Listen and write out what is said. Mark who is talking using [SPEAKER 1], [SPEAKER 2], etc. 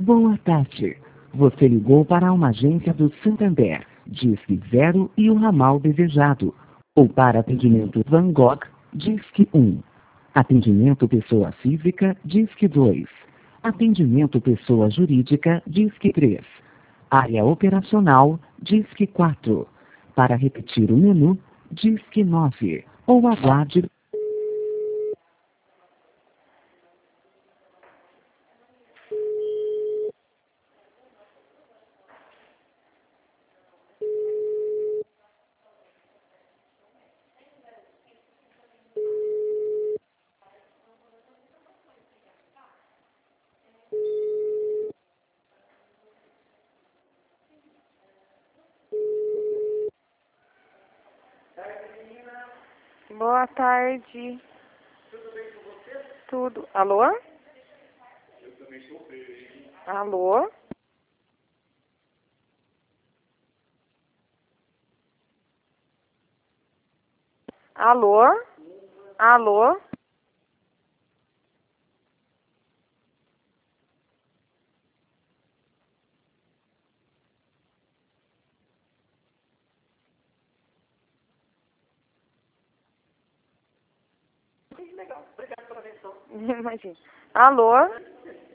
[SPEAKER 1] Boa tarde. Você ligou para uma agência do Santander, Disque 0 e o ramal desejado. Ou para atendimento Van Gogh, Disque 1. Atendimento pessoa física, Disque 2. Atendimento pessoa jurídica, Disque 3. Área operacional, Disque 4. Para repetir o menu, Disque 9. Ou aguarde.
[SPEAKER 2] Boa tarde. Tudo. Alô? Alô? Alô? Alô? Legal, obrigado pela atenção. Imagina. Alô?